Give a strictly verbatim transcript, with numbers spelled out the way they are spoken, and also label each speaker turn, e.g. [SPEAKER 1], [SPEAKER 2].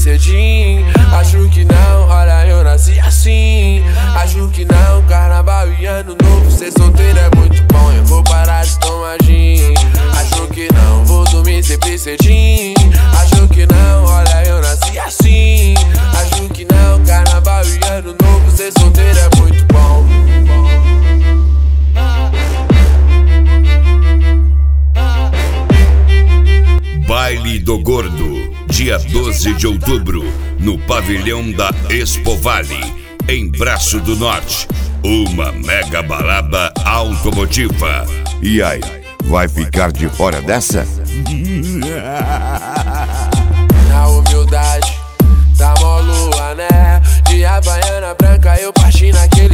[SPEAKER 1] cedinho. Acho que não, olha, eu nasci assim. Acho que não, carnaval e ano novo, ser solteiro é muito bom. Eu vou parar de tomar gin. Acho que não, vou dormir sempre cedinho. Acho que não, olha, eu nasci assim. Acho que não, carnaval e ano novo, ser solteiro é muito bom.
[SPEAKER 2] Baile do Gordo, dia doze de outubro, no pavilhão da Expo Vale, em Braço do Norte. Uma mega balada automotiva.
[SPEAKER 3] E aí, vai ficar de fora dessa?
[SPEAKER 1] Na humildade, da mó lua, né? De Havaiana branca eu parti naquele